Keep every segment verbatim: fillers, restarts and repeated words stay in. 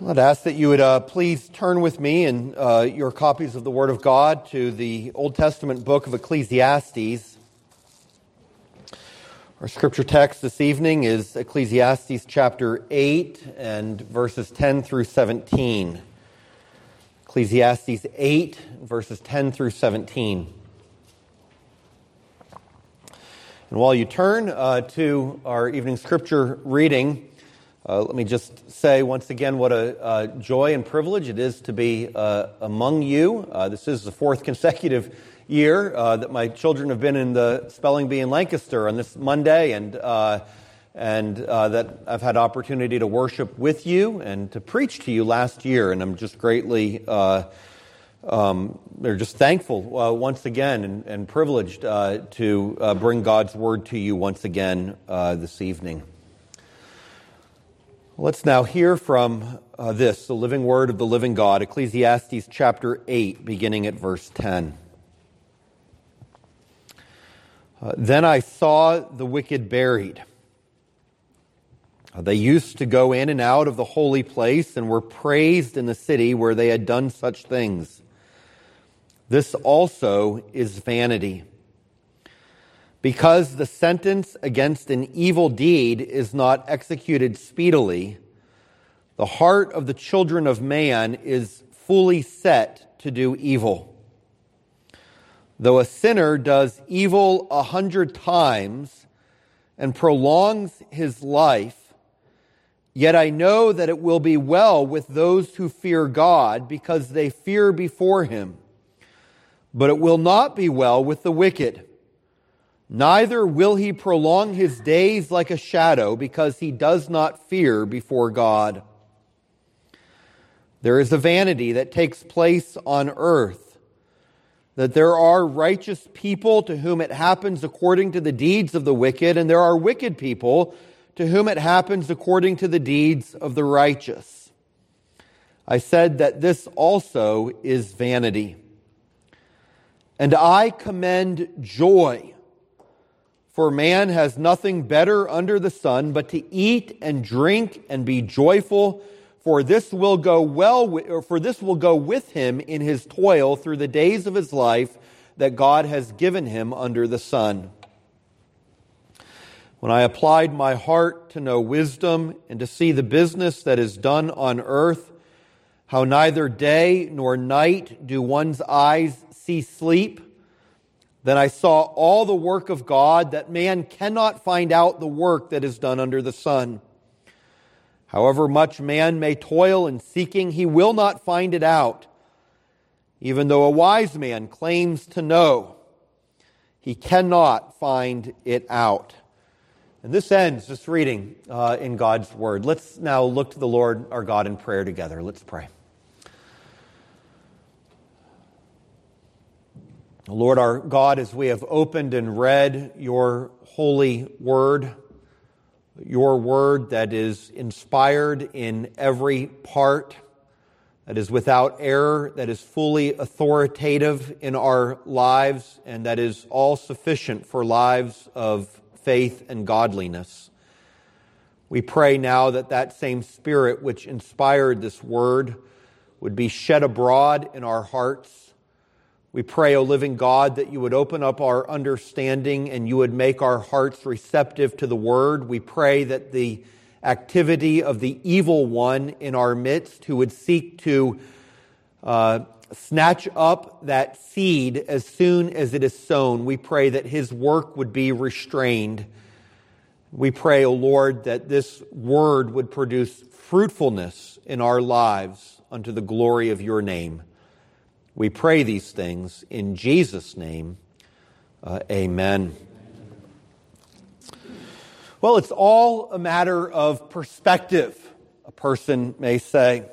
I'd ask that you would uh, please turn with me in uh, your copies of the Word of God to the Old Testament book of Ecclesiastes. Our scripture text this evening is Ecclesiastes chapter eight and verses ten through seventeen. Ecclesiastes eight, verses ten through seventeen. And while you turn uh, to our evening scripture reading, Uh, let me just say once again what a uh, joy and privilege it is to be uh, among you. Uh, this is the fourth consecutive year uh, that my children have been in the Spelling Bee in Lancaster on this Monday, and uh, and uh, that I've had opportunity to worship with you and to preach to you last year, and I'm just greatly uh, um, they're just thankful uh, once again and, and privileged uh, to uh, bring God's word to you once again uh, this evening. Let's now hear from uh, this, the living word of the living God, Ecclesiastes chapter eight, beginning at verse ten. Uh, then I saw the wicked buried. Uh, they used to go in and out of the holy place and were praised in the city where they had done such things. This also is vanity. Because the sentence against an evil deed is not executed speedily, the heart of the children of man is fully set to do evil. Though a sinner does evil a hundred times and prolongs his life, yet I know that it will be well with those who fear God, because they fear before him. But it will not be well with the wicked. Neither will he prolong his days like a shadow, because he does not fear before God. There is a vanity that takes place on earth, that there are righteous people to whom it happens according to the deeds of the wicked, and there are wicked people to whom it happens according to the deeds of the righteous. I said that this also is vanity. And I commend joy, for man has nothing better under the sun but to eat and drink and be joyful, for this will go well with, or for this will go with him in his toil through the days of his life that God has given him under the sun. When I applied my heart to know wisdom and to see the business that is done on earth, how neither day nor night do one's eyes see sleep, then I saw all the work of God, that man cannot find out the work that is done under the sun. However much man may toil in seeking, he will not find it out. Even though a wise man claims to know, he cannot find it out. And this ends this reading uh, in God's Word. Let's now look to the Lord our God in prayer together. Let's pray. Lord our God, as we have opened and read your holy word, your word that is inspired in every part, that is without error, that is fully authoritative in our lives, and that is all sufficient for lives of faith and godliness. We pray now that that same Spirit which inspired this word would be shed abroad in our hearts. We pray, O living God, that you would open up our understanding and you would make our hearts receptive to the word. We pray that the activity of the evil one in our midst, who would seek to uh, snatch up that seed as soon as it is sown, we pray that his work would be restrained. We pray, O Lord, that this word would produce fruitfulness in our lives unto the glory of your name. We pray these things in Jesus' name. Uh, amen. Well, it's all a matter of perspective, a person may say.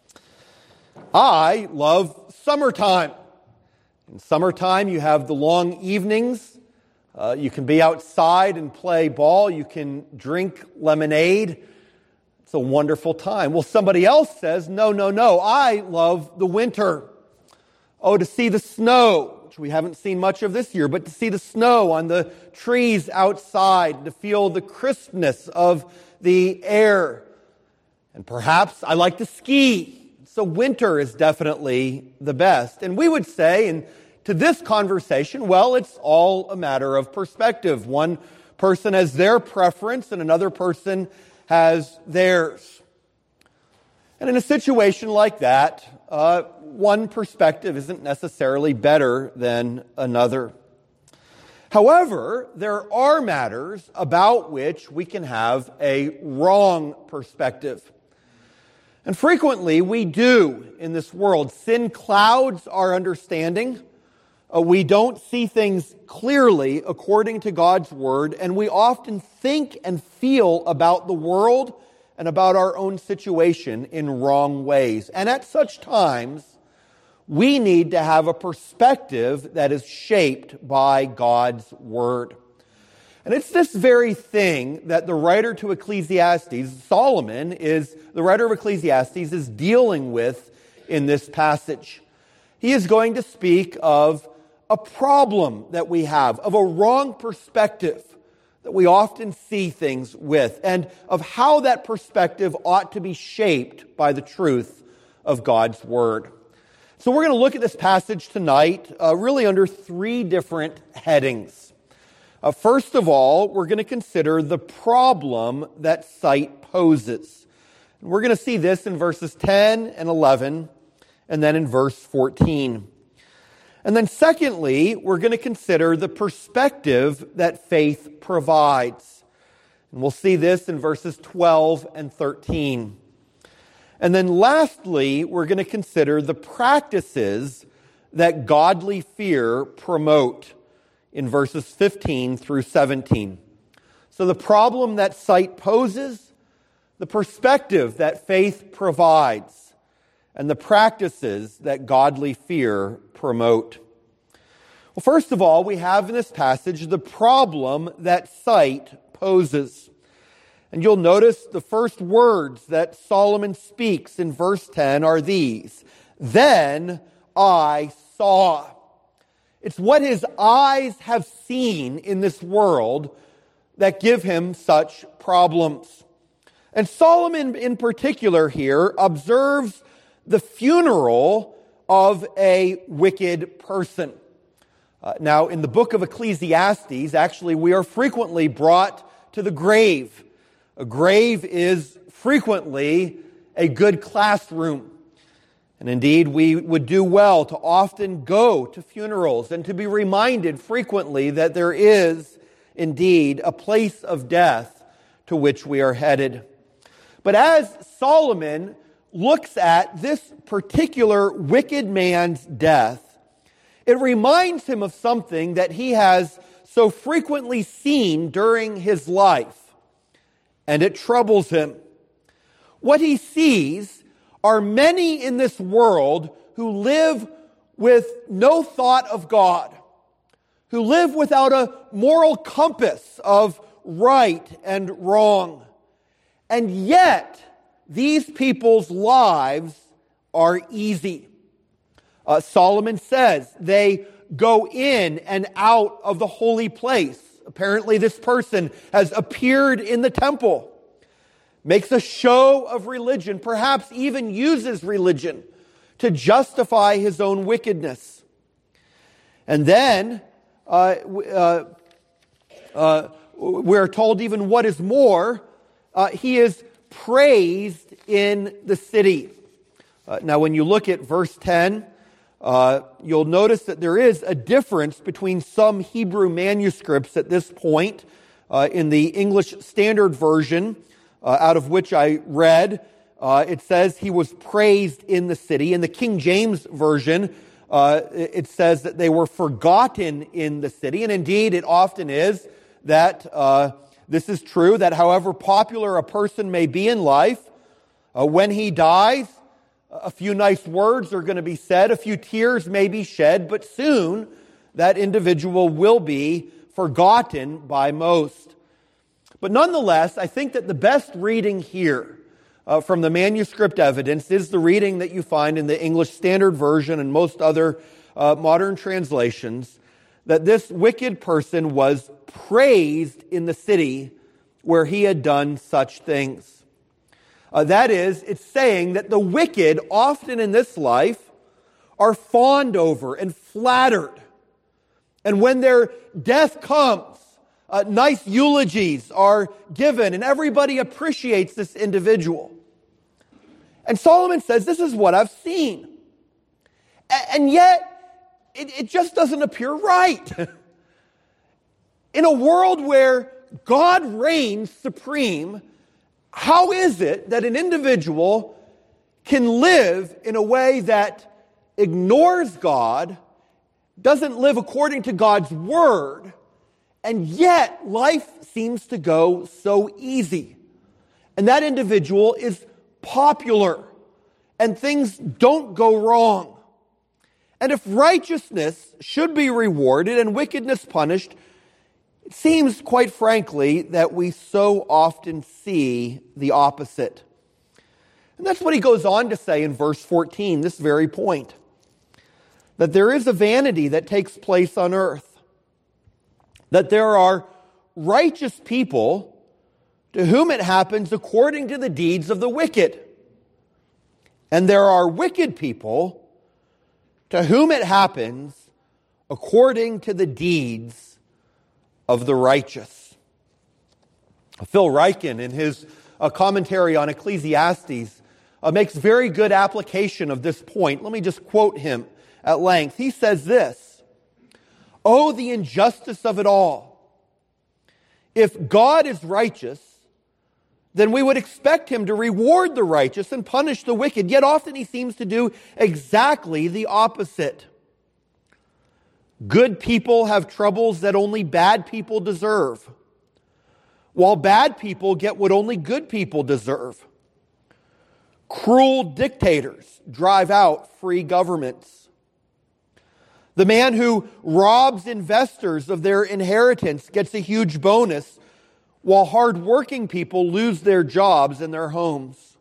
I love summertime. In summertime, you have the long evenings. Uh, you can be outside and play ball. You can drink lemonade. It's a wonderful time. Well, somebody else says, no, no, no, I love the winter. Oh, to see the snow, which we haven't seen much of this year, but to see the snow on the trees outside, to feel the crispness of the air. And perhaps I like to ski, so winter is definitely the best. And we would say, and to this conversation, well, it's all a matter of perspective. One person has their preference and another person has theirs. And in a situation like that, uh, one perspective isn't necessarily better than another. However, there are matters about which we can have a wrong perspective. And frequently we do in this world. Sin clouds our understanding. Uh, we don't see things clearly according to God's Word, and we often think and feel about the world and about our own situation in wrong ways. And at such times, we need to have a perspective that is shaped by God's Word. And it's this very thing that the writer to Ecclesiastes, Solomon, is the writer of Ecclesiastes, is dealing with in this passage. He is going to speak of a problem that we have, of a wrong perspective that we often see things with, and of how that perspective ought to be shaped by the truth of God's Word. So we're going to look at this passage tonight uh, really under three different headings. Uh, first of all, we're going to consider the problem that sight poses. And we're going to see this in verses ten and eleven, and then in verse fourteen. And then secondly, we're going to consider the perspective that faith provides. And we'll see this in verses twelve and thirteen. And then lastly, we're going to consider the practices that godly fear promote in verses fifteen through seventeen. So the problem that sight poses, the perspective that faith provides, and the practices that godly fear promote. Well, first of all, we have in this passage the problem that sight poses. And you'll notice the first words that Solomon speaks in verse ten are these: "Then I saw." It's what his eyes have seen in this world that give him such problems. And Solomon in particular here observes the funeral of a wicked person. Uh, now, in the book of Ecclesiastes, actually, we are frequently brought to the grave. A grave is frequently a good classroom. And indeed, we would do well to often go to funerals and to be reminded frequently that there is indeed a place of death to which we are headed. But as Solomon looks at this particular wicked man's death, it reminds him of something that he has so frequently seen during his life, and it troubles him. What he sees are many in this world who live with no thought of God, who live without a moral compass of right and wrong. And yet, these people's lives are easy. Uh, Solomon says they go in and out of the holy place. Apparently, this person has appeared in the temple, makes a show of religion, perhaps even uses religion to justify his own wickedness. And then uh, uh, uh, we're told even what is more, uh, he is praised in the city. Uh, now, when you look at verse ten, uh, you'll notice that there is a difference between some Hebrew manuscripts at this point. Uh, in the English Standard Version, uh, out of which I read, uh, it says he was praised in the city. In the King James Version, uh, it says that they were forgotten in the city. And indeed, it often is that uh, this is true, that however popular a person may be in life, uh, when he dies, a few nice words are going to be said, a few tears may be shed, but soon that individual will be forgotten by most. But nonetheless, I think that the best reading here uh, from the manuscript evidence is the reading that you find in the English Standard Version and most other uh, modern translations, that this wicked person was praised in the city where he had done such things. Uh, that is, it's saying that the wicked, often in this life, are fawned over and flattered. And when their death comes, uh, nice eulogies are given, and everybody appreciates this individual. And Solomon says, this is what I've seen. A- and yet, it, it just doesn't appear right. In a world where God reigns supreme, how is it that an individual can live in a way that ignores God, doesn't live according to God's word, and yet life seems to go so easy? And that individual is popular, and things don't go wrong. And if righteousness should be rewarded and wickedness punished, it seems, quite frankly, that we so often see the opposite. And that's what he goes on to say in verse fourteen, this very point. That there is a vanity that takes place on earth. That there are righteous people to whom it happens according to the deeds of the wicked. And there are wicked people to whom it happens according to the deeds of the righteous. Phil Ryken, in his uh, commentary on Ecclesiastes, uh, makes very good application of this point. Let me just quote him at length. He says this: "Oh, the injustice of it all. If God is righteous, then we would expect him to reward the righteous and punish the wicked. Yet often he seems to do exactly the opposite. Good people have troubles that only bad people deserve, while bad people get what only good people deserve. Cruel dictators drive out free governments. The man who robs investors of their inheritance gets a huge bonus, while hard-working people lose their jobs and their homes.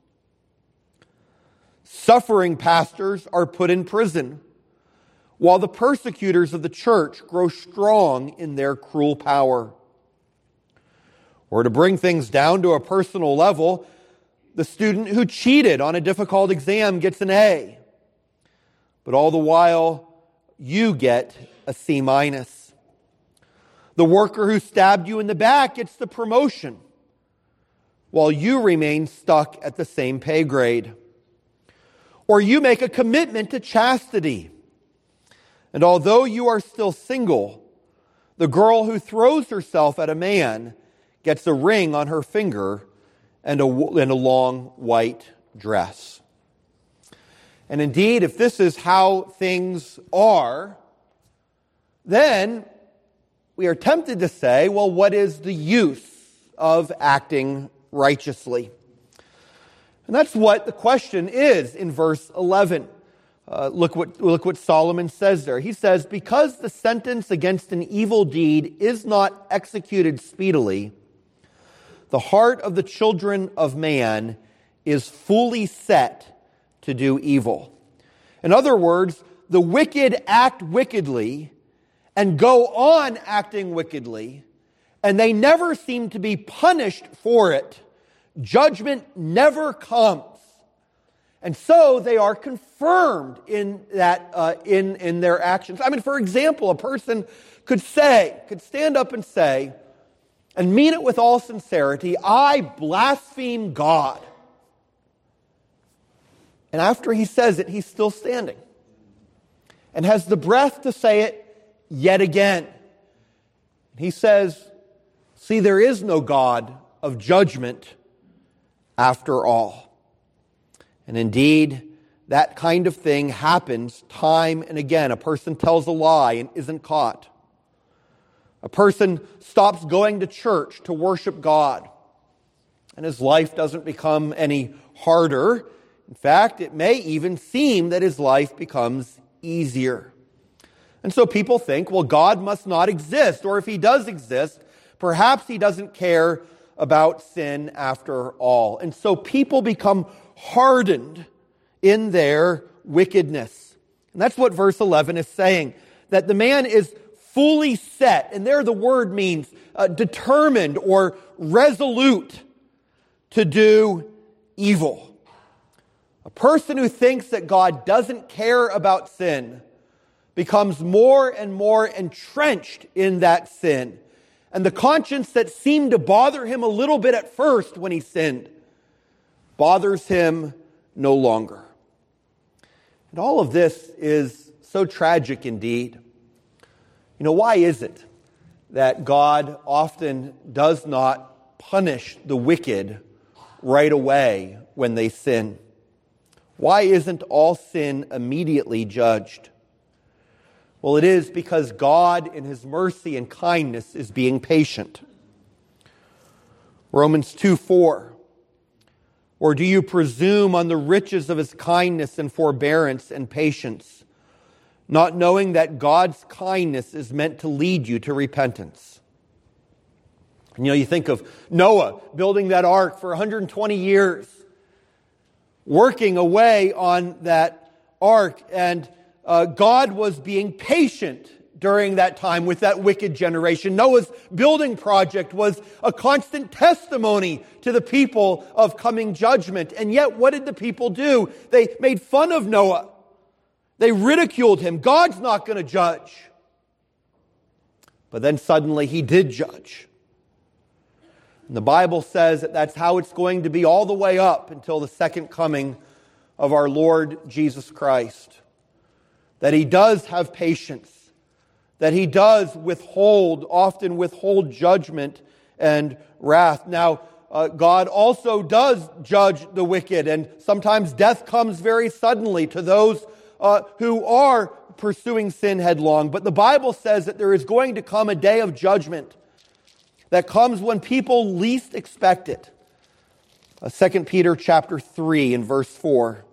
Suffering pastors are put in prison, while the persecutors of the church grow strong in their cruel power. Or to bring things down to a personal level, the student who cheated on a difficult exam gets an A, but all the while you get a C minus. The worker who stabbed you in the back gets the promotion, while you remain stuck at the same pay grade. Or you make a commitment to chastity, and although you are still single, the girl who throws herself at a man gets a ring on her finger and a, and a long white dress." And indeed, if this is how things are, then we are tempted to say, well, what is the use of acting righteously? And that's what the question is in verse eleven. Uh, look what look what Solomon says there. He says, "Because the sentence against an evil deed is not executed speedily, the heart of the children of man is fully set to do evil." In other words, the wicked act wickedly and go on acting wickedly, and they never seem to be punished for it. Judgment never comes. And so they are confirmed in that uh, in, in their actions. I mean, for example, a person could say, could stand up and say, and mean it with all sincerity, "I blaspheme God." And after he says it, he's still standing and has the breath to say it yet again. He says, "See, there is no God of judgment after all." And indeed, that kind of thing happens time and again. A person tells a lie and isn't caught. A person stops going to church to worship God, and his life doesn't become any harder. In fact, it may even seem that his life becomes easier. And so people think, well, God must not exist, or if he does exist, perhaps he doesn't care about sin after all. And so people become hardened in their wickedness. And that's what verse eleven is saying, that the man is fully set, and there the word means uh, determined or resolute to do evil. A person who thinks that God doesn't care about sin becomes more and more entrenched in that sin. And the conscience that seemed to bother him a little bit at first when he sinned bothers him no longer. And all of this is so tragic indeed. You know, why is it that God often does not punish the wicked right away when they sin? Why isn't all sin immediately judged? Well, it is because God, in His mercy and kindness, is being patient. Romans two four. Or do you presume on the riches of His kindness and forbearance and patience, not knowing that God's kindness is meant to lead you to repentance? And, you know, you think of Noah building that ark for one hundred twenty years, working away on that ark, and uh, God was being patient during that time with that wicked generation. Noah's building project was a constant testimony to the people of coming judgment. And yet, what did the people do? They made fun of Noah. They ridiculed him. God's not going to judge. But then suddenly he did judge. And the Bible says that that's how it's going to be all the way up until the second coming of our Lord Jesus Christ. That He does have patience. That He does withhold, often withhold judgment and wrath. Now, uh, God also does judge the wicked, and sometimes death comes very suddenly to those uh, who are pursuing sin headlong. But the Bible says that there is going to come a day of judgment that comes when people least expect it. Uh, Second Peter chapter three and verse four.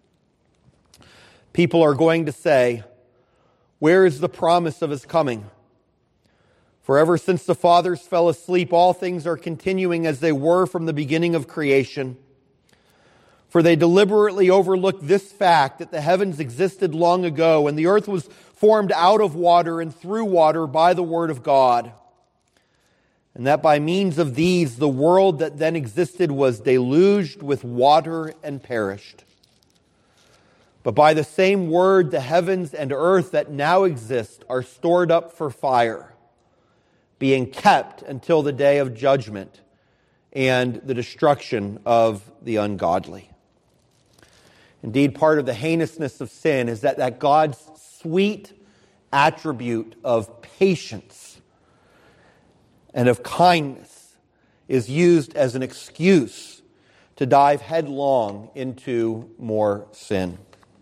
People are going to say, where is the promise of His coming? For ever since the fathers fell asleep, all things are continuing as they were from the beginning of creation. For they deliberately overlooked this fact that the heavens existed long ago, and the earth was formed out of water and through water by the word of God. And that by means of these, the world that then existed was deluged with water and perished. But by the same word, the heavens and earth that now exist are stored up for fire, being kept until the day of judgment and the destruction of the ungodly. Indeed, part of the heinousness of sin is that, that God's sweet attribute of patience and of kindness is used as an excuse to dive headlong into more sin.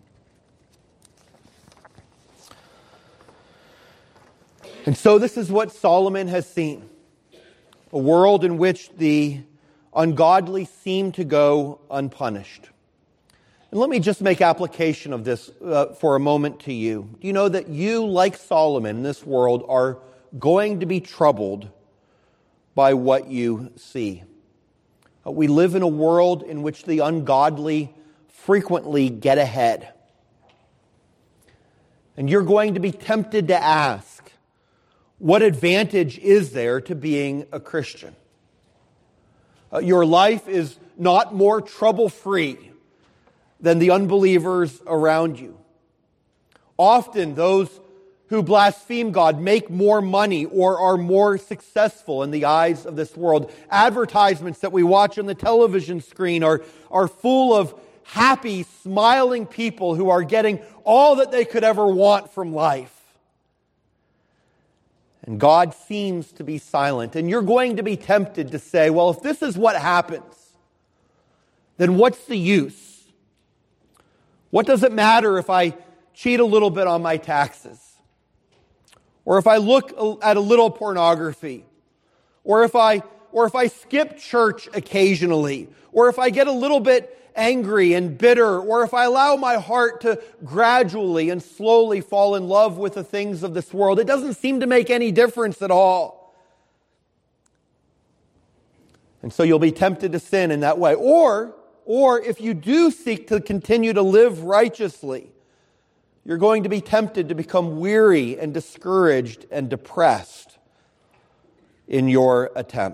And so this is what Solomon has seen. A world in which the ungodly seem to go unpunished. And let me just make application of this uh, for a moment to you. Do you know that you, like Solomon in this world, are going to be troubled by what you see? Uh, we live in a world in which the ungodly frequently get ahead. And you're going to be tempted to ask, what advantage is there to being a Christian? Uh, your life is not more trouble-free than the unbelievers around you. Often those who blaspheme God make more money or are more successful in the eyes of this world. Advertisements that we watch on the television screen are, are full of happy, smiling people who are getting all that they could ever want from life. And God seems to be silent. And you're going to be tempted to say, well, if this is what happens, then what's the use? What does it matter if I cheat a little bit on my taxes? Or if I look at a little pornography? Or if I, or if I skip church occasionally? Or if I get a little bit angry and bitter, or if I allow my heart to gradually and slowly fall in love with the things of this world, it doesn't seem to make any difference at all. And so you'll be tempted to sin in that way. Or, or if you do seek to continue to live righteously, you're going to be tempted to become weary and discouraged and depressed in your attempts.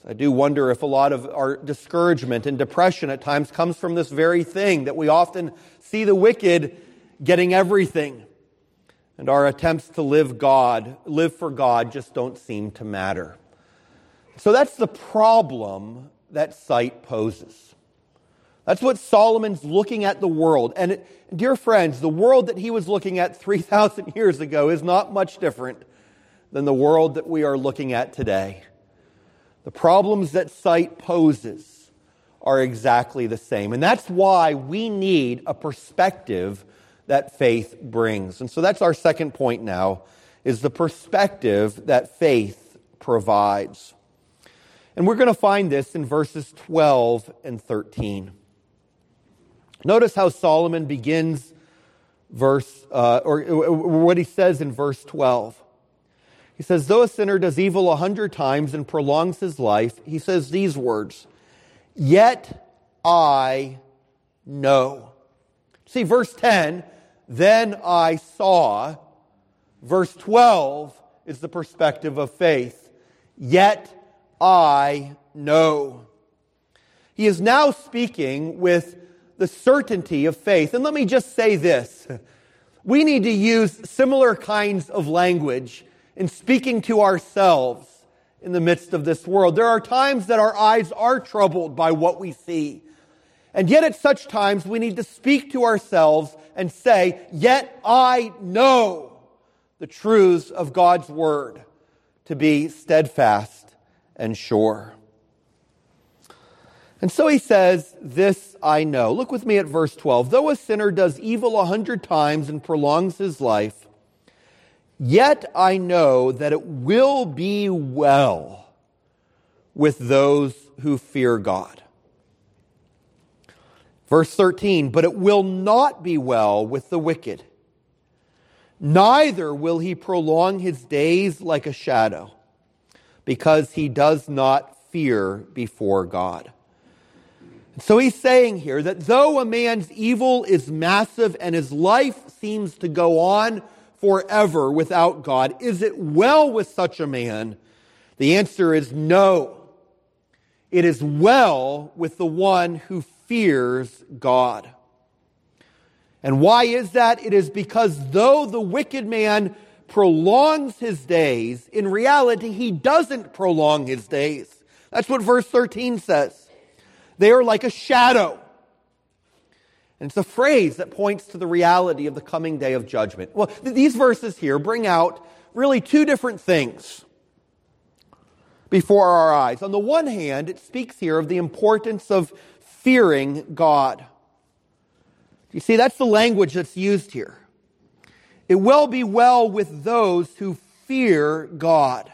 I do wonder if a lot of our discouragement and depression at times comes from this very thing, that we often see the wicked getting everything, and our attempts to live God, live for God just don't seem to matter. So that's the problem that sight poses. That's what Solomon's looking at the world. And it, dear friends, the world that he was looking at three thousand years ago is not much different than the world that we are looking at today. The problems that sight poses are exactly the same. And that's why we need a perspective that faith brings. And so that's our second point now, is the perspective that faith provides. And we're going to find this in verses twelve and thirteen. Notice how Solomon begins verse, uh, or, or what he says in verse twelve. He says, though a sinner does evil a hundred times and prolongs his life, he says these words, yet I know. See, verse ten, then I saw. Verse twelve is the perspective of faith. Yet I know. He is now speaking with the certainty of faith. And let me just say this. We need to use similar kinds of language in speaking to ourselves in the midst of this world. There are times that our eyes are troubled by what we see. And yet at such times we need to speak to ourselves and say, yet I know the truths of God's word to be steadfast and sure. And so he says, this I know. Look with me at verse twelve. Though a sinner does evil a hundred times and prolongs his life, yet I know that it will be well with those who fear God. Verse thirteen, but it will not be well with the wicked. Neither will he prolong his days like a shadow, because he does not fear before God. So he's saying here that though a man's evil is massive and his life seems to go on forever without God, is it well with such a man? The answer is no. It is well with the one who fears God. And why is that? It is because though the wicked man prolongs his days, in reality he doesn't prolong his days. That's what verse thirteen says. They are like a shadow. And it's a phrase that points to the reality of the coming day of judgment. Well, th- these verses here bring out really two different things before our eyes. On the one hand, it speaks here of the importance of fearing God. You see, that's the language that's used here. It will be well with those who fear God.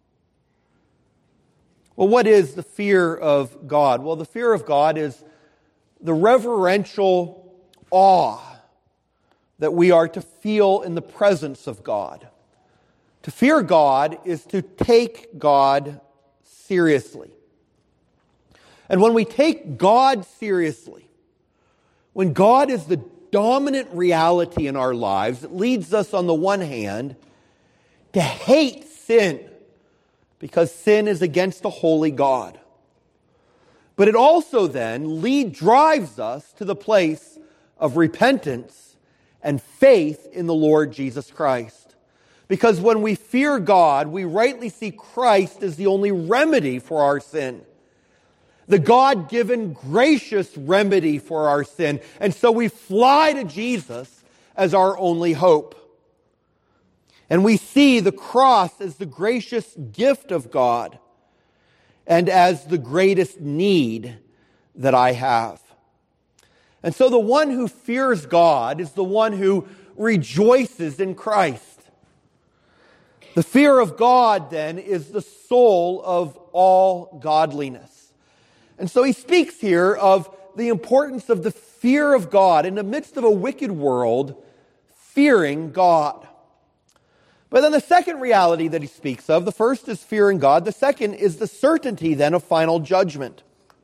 Well, what is the fear of God? Well, the fear of God is the reverential awe that we are to feel in the presence of God. To fear God is to take God seriously. And when we take God seriously, when God is the dominant reality in our lives, it leads us on the one hand to hate sin, because sin is against a holy God. But it also then lead, drives us to the place of repentance and faith in the Lord Jesus Christ. Because when we fear God, we rightly see Christ as the only remedy for our sin. The God-given gracious remedy for our sin. And so we fly to Jesus as our only hope. And we see the cross as the gracious gift of God and as the greatest need that I have. And so the one who fears God is the one who rejoices in Christ. The fear of God, then, is the soul of all godliness. And so he speaks here of the importance of the fear of God in the midst of a wicked world, fearing God. But then the second reality that he speaks of, the first is fearing God. The second is the certainty then of final judgment.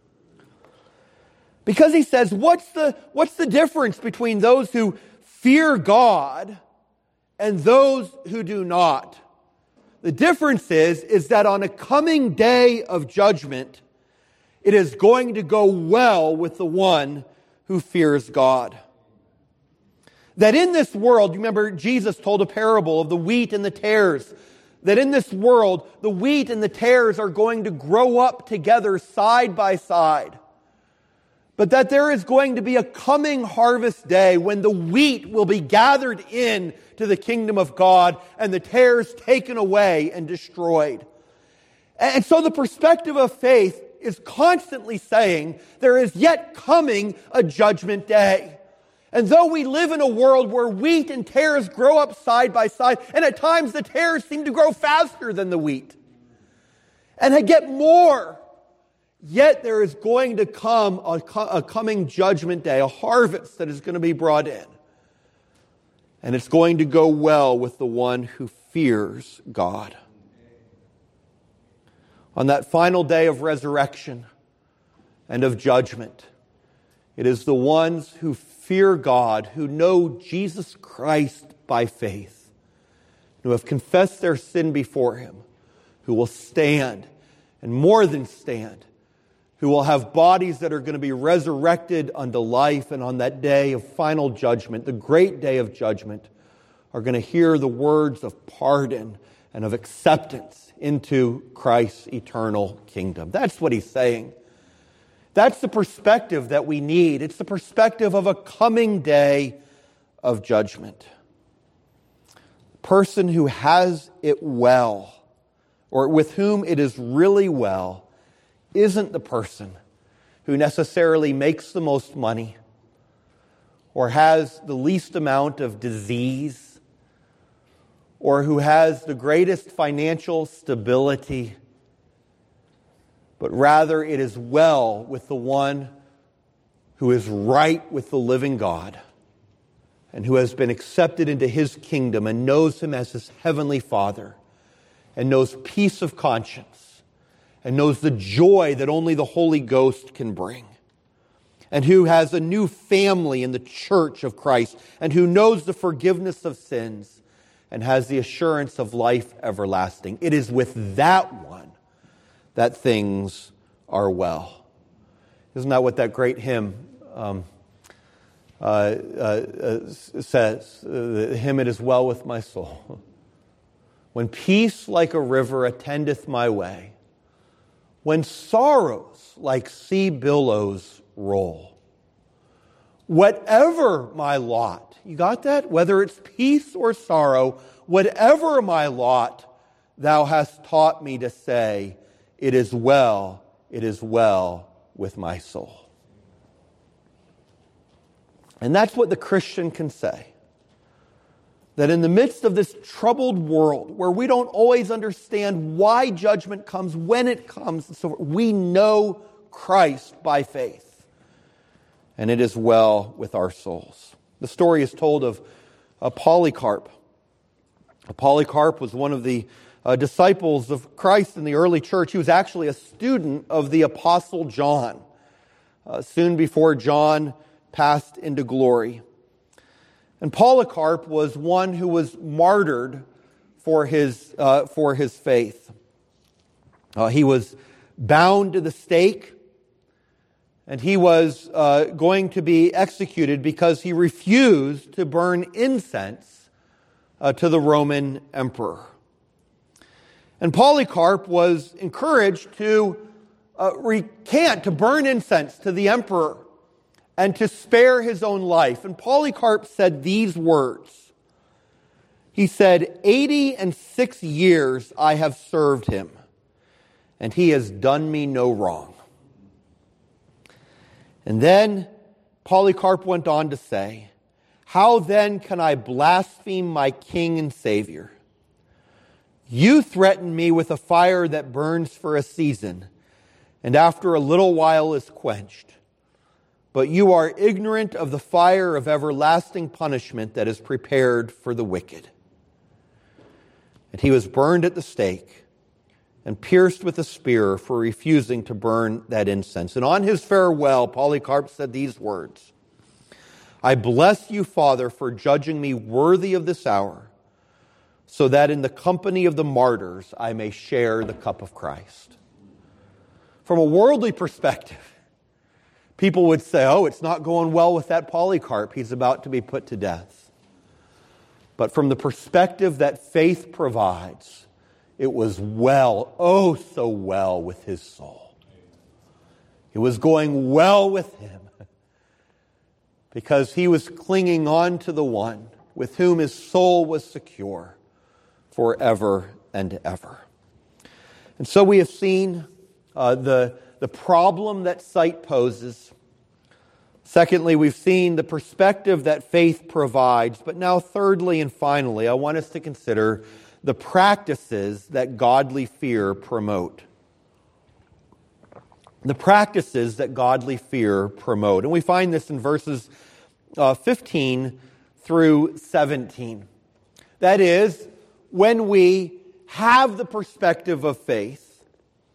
Because he says, what's the, what's the difference between those who fear God and those who do not? The difference is, is that on a coming day of judgment, it is going to go well with the one who fears God. That in this world, you remember Jesus told a parable of the wheat and the tares, that in this world, the wheat and the tares are going to grow up together side by side. But that there is going to be a coming harvest day when the wheat will be gathered in to the kingdom of God and the tares taken away and destroyed. And so the perspective of faith is constantly saying there is yet coming a judgment day. And though we live in a world where wheat and tares grow up side by side, and at times the tares seem to grow faster than the wheat, and get more, yet there is going to come a, a coming judgment day, a harvest that is going to be brought in. And it's going to go well with the one who fears God. On that final day of resurrection and of judgment, it is the ones who fear God, who know Jesus Christ by faith, who have confessed their sin before Him, who will stand, and more than stand, who will have bodies that are going to be resurrected unto life, and on that day of final judgment, the great day of judgment, are going to hear the words of pardon and of acceptance into Christ's eternal kingdom. That's what he's saying. That's the perspective that we need. It's the perspective of a coming day of judgment. The person who has it well, or with whom it is really well, isn't the person who necessarily makes the most money, or has the least amount of disease, or who has the greatest financial stability, but rather it is well with the one who is right with the living God and who has been accepted into His kingdom and knows Him as His heavenly Father and knows peace of conscience and knows the joy that only the Holy Ghost can bring, and who has a new family in the church of Christ, and who knows the forgiveness of sins and has the assurance of life everlasting. It is with that one that things are well. Isn't that what that great hymn um, uh, uh, says? The hymn, "It is well with my soul. When peace like a river attendeth my way, when sorrows like sea billows roll, whatever my lot," you got that? Whether it's peace or sorrow, whatever my lot, thou hast taught me to say, it is well, it is well with my soul. And that's what the Christian can say. That in the midst of this troubled world, where we don't always understand why judgment comes, when it comes, so we know Christ by faith. And it is well with our souls. The story is told of uh, Polycarp. Polycarp was one of the Uh, disciples of Christ in the early church. He was actually a student of the Apostle John, uh, soon before John passed into glory. And Polycarp was one who was martyred for his, uh, for his faith. Uh, he was bound to the stake, and he was uh, going to be executed because he refused to burn incense uh, to the Roman emperor. And Polycarp was encouraged to uh, recant, to burn incense to the emperor and to spare his own life. And Polycarp said these words. He said, eighty and six years I have served him, and he has done me no wrong. And then Polycarp went on to say, how then can I blaspheme my King and Savior? You threaten me with a fire that burns for a season, and after a little while is quenched. But you are ignorant of the fire of everlasting punishment that is prepared for the wicked. And he was burned at the stake and pierced with a spear for refusing to burn that incense. And on his farewell, Polycarp said these words, I bless you, Father, for judging me worthy of this hour, so that in the company of the martyrs I may share the cup of Christ. From a worldly perspective, people would say, oh, it's not going well with that Polycarp. He's about to be put to death. But from the perspective that faith provides, it was well, oh so well with his soul. It was going well with him because he was clinging on to the one with whom his soul was secure forever and ever. And so we have seen uh, the, the problem that sight poses. Secondly, we've seen the perspective that faith provides. But now thirdly and finally, I want us to consider the practices that godly fear promote. The practices that godly fear promote. And we find this in verses uh, fifteen through seventeen. That is, when we have the perspective of faith,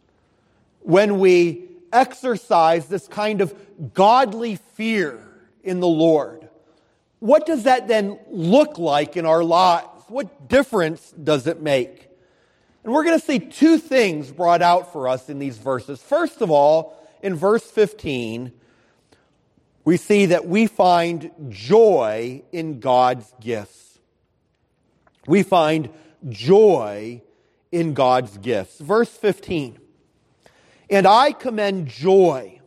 when we exercise this kind of godly fear in the Lord, what does that then look like in our lives? What difference does it make? And we're going to see two things brought out for us in these verses. First of all, in verse fifteen, we see that we find joy in God's gifts. We find joy in God's gifts. Verse fifteen, and I commend joy,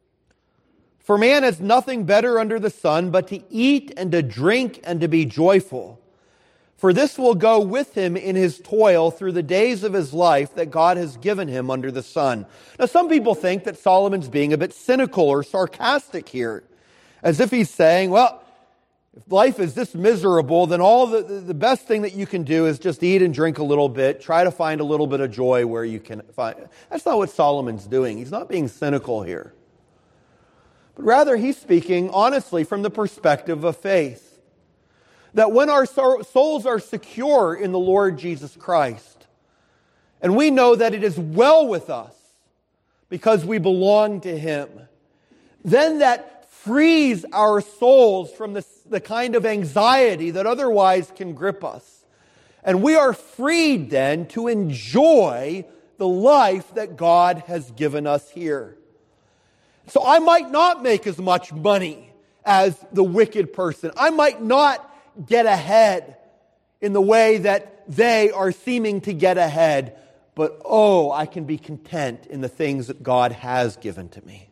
for man has nothing better under the sun but to eat and to drink and to be joyful. For this will go with him in his toil through the days of his life that God has given him under the sun. Now, some people think that Solomon's being a bit cynical or sarcastic here, as if he's saying, well, if life is this miserable, then all the, the best thing that you can do is just eat and drink a little bit, try to find a little bit of joy where you can find. That's not what Solomon's doing. He's not being cynical here. But rather, he's speaking honestly from the perspective of faith. That when our souls are secure in the Lord Jesus Christ, and we know that it is well with us because we belong to Him, then that frees our souls from this, the kind of anxiety that otherwise can grip us. And we are freed then to enjoy the life that God has given us here. So I might not make as much money as the wicked person. I might not get ahead in the way that they are seeming to get ahead. But oh, I can be content in the things that God has given to me.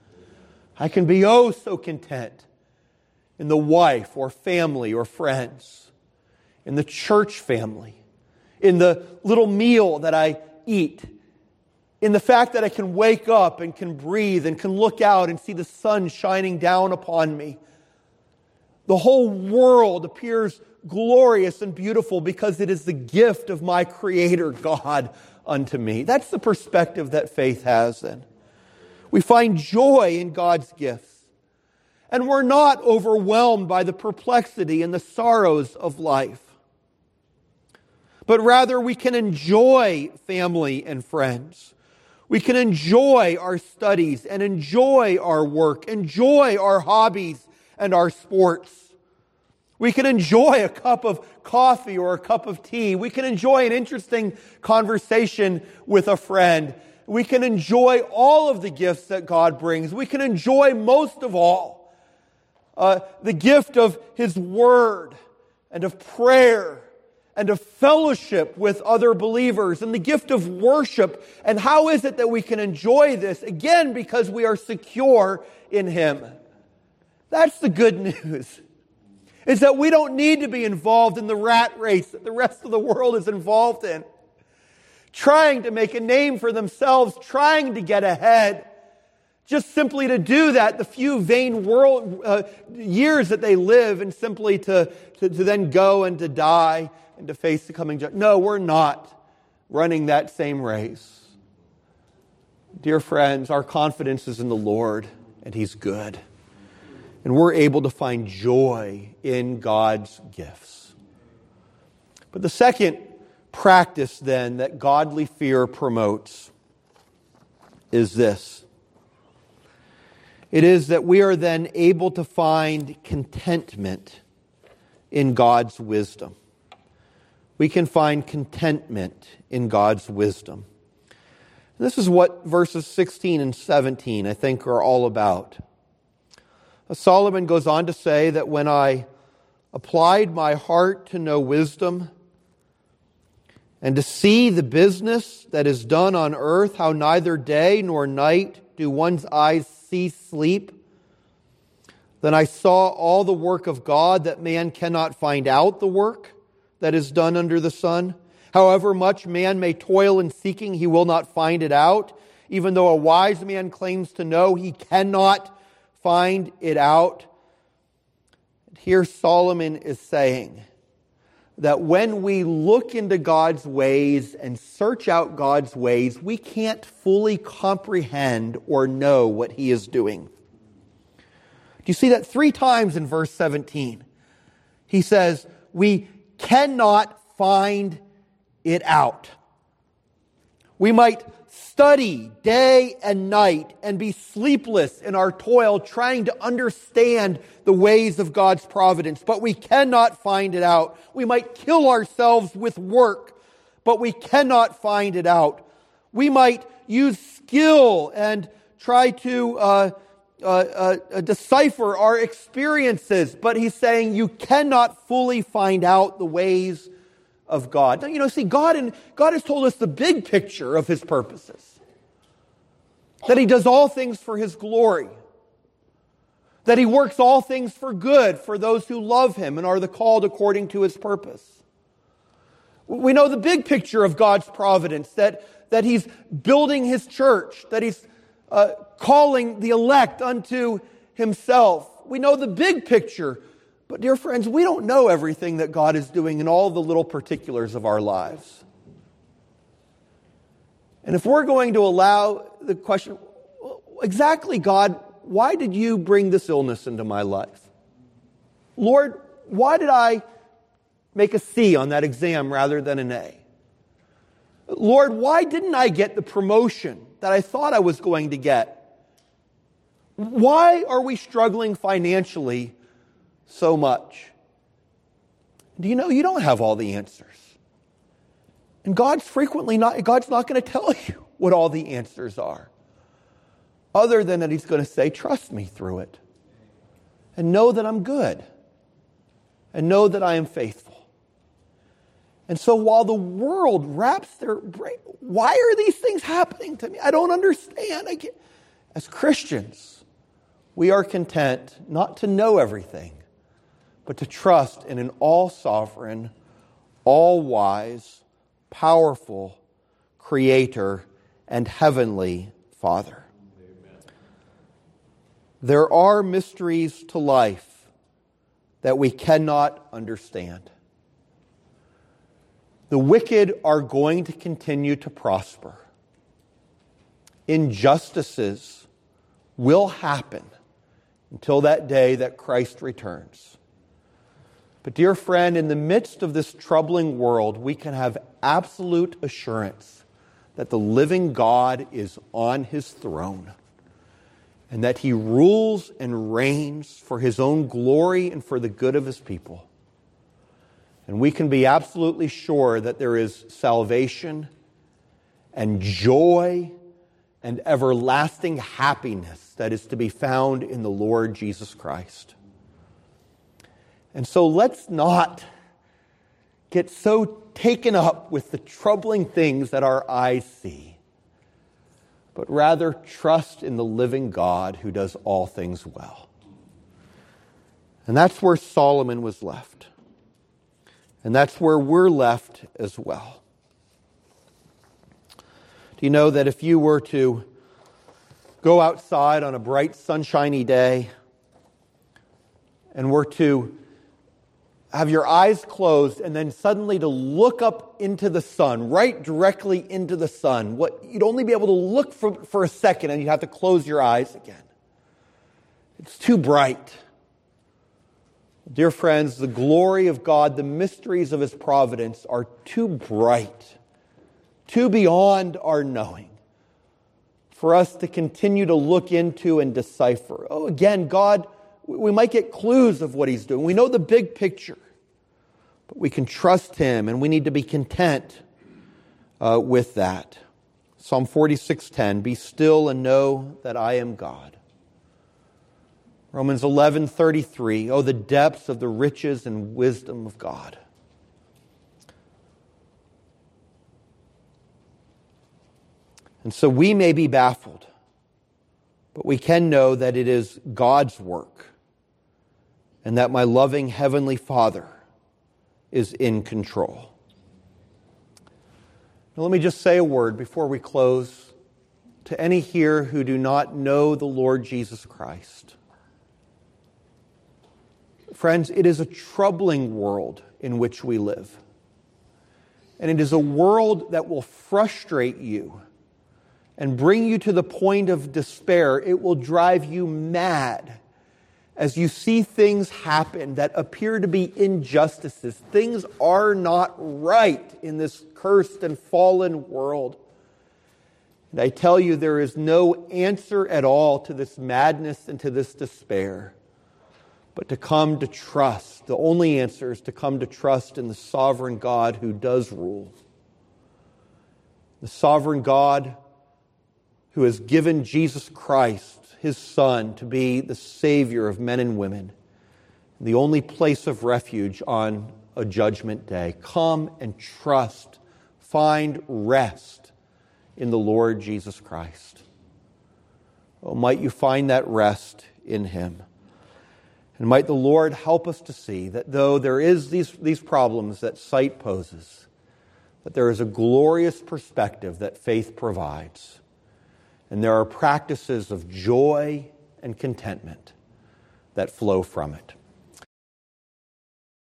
I can be oh so content in the wife or family or friends, in the church family, in the little meal that I eat, in the fact that I can wake up and can breathe and can look out and see the sun shining down upon me. The whole world appears glorious and beautiful because it is the gift of my Creator God unto me. That's the perspective that faith has then. We find joy in God's gifts. And we're not overwhelmed by the perplexity and the sorrows of life. But rather we can enjoy family and friends. We can enjoy our studies and enjoy our work, enjoy our hobbies and our sports. We can enjoy a cup of coffee or a cup of tea. We can enjoy an interesting conversation with a friend. We can enjoy all of the gifts that God brings. We can enjoy most of all uh, the gift of His Word and of prayer and of fellowship with other believers and the gift of worship. And how is it that we can enjoy this? Again, because we are secure in Him. That's the good news. Is that we don't need to be involved in the rat race that the rest of the world is involved in. Trying to make a name for themselves, trying to get ahead. Just simply to do that, the few vain world uh, years that they live, and simply to, to, to then go and to die and to face the coming judgment. No, we're not running that same race. Dear friends, our confidence is in the Lord, and He's good. And we're able to find joy in God's gifts. But the second practice then that godly fear promotes is this. It is that we are then able to find contentment in God's wisdom. we can find contentment in God's wisdom. And this is what verses sixteen and seventeen, I think, are all about. Solomon goes on to say that when I applied my heart to know wisdom and to see the business that is done on earth, how neither day nor night do one's eyes cease sleep, then I saw all the work of God, that man cannot find out the work that is done under the sun. However much man may toil in seeking, he will not find it out. Even though a wise man claims to know, he cannot find it out. Here Solomon is saying that when we look into God's ways and search out God's ways, we can't fully comprehend or know what He is doing. Do you see that three times in verse seventeen? He says, we cannot find it out. We might study day and night and be sleepless in our toil trying to understand the ways of God's providence, but we cannot find it out. We might kill ourselves with work, but we cannot find it out. We might use skill and try to uh, uh, uh, decipher our experiences, but he's saying you cannot fully find out the ways of God. Now, you know, see, God and God has told us the big picture of His purposes. That He does all things for His glory. That He works all things for good for those who love Him and are the called according to His purpose. We know the big picture of God's providence, that, that He's building His church, that He's uh, calling the elect unto Himself. We know the big picture. But dear friends, we don't know everything that God is doing in all the little particulars of our lives. And if we're going to allow the question, exactly, God, why did you bring this illness into my life? Lord, why did I make a C on that exam rather than an A? Lord, why didn't I get the promotion that I thought I was going to get? Why are we struggling financially so much? Do you know you don't have all the answers? And God's frequently not, God's not going to tell you what all the answers are. Other than that He's going to say, trust me through it. And know that I'm good. And know that I am faithful. And so while the world wraps their brain, why are these things happening to me? I don't understand. I can't. As Christians, we are content not to know everything, but to trust in an all-sovereign, all-wise, powerful Creator and Heavenly Father. Amen. There are mysteries to life that we cannot understand. The wicked are going to continue to prosper. Injustices will happen until that day that Christ returns. But dear friend, in the midst of this troubling world, we can have absolute assurance that the living God is on His throne and that He rules and reigns for His own glory and for the good of His people. And we can be absolutely sure that there is salvation and joy and everlasting happiness that is to be found in the Lord Jesus Christ. And so let's not get so taken up with the troubling things that our eyes see, but rather trust in the living God who does all things well. And that's where Solomon was left. And that's where we're left as well. Do you know that if you were to go outside on a bright, sunshiny day and were to have your eyes closed and then suddenly to look up into the sun, right directly into the sun, what you'd only be able to look for, for a second and you'd have to close your eyes again. It's too bright. Dear friends, the glory of God, the mysteries of His providence are too bright, too beyond our knowing for us to continue to look into and decipher. Oh, again, God, we might get clues of what He's doing. We know the big picture. But we can trust him, and we need to be content uh, with that. Psalm forty-six ten, be still and know that I am God. Romans eleven thirty-three, oh, the depths of the riches and wisdom of God. And so we may be baffled, but we can know that it is God's work and that my loving Heavenly Father is in control. Now, let me just say a word before we close to any here who do not know the Lord Jesus Christ. Friends, it is a troubling world in which we live. And it is a world that will frustrate you and bring you to the point of despair. It will drive you mad as you see things happen that appear to be injustices. Things are not right in this cursed and fallen world. And I tell you, there is no answer at all to this madness and to this despair, but to come to trust. The only answer is to come to trust in the sovereign God who does rule. The sovereign God who has given Jesus Christ, his Son, to be the Savior of men and women, the only place of refuge on a judgment day. Come and trust, find rest in the Lord Jesus Christ. Oh, might you find that rest in him. And might the Lord help us to see that though there is these, these problems that sight poses, that there is a glorious perspective that faith provides. And there are practices of joy and contentment that flow from it.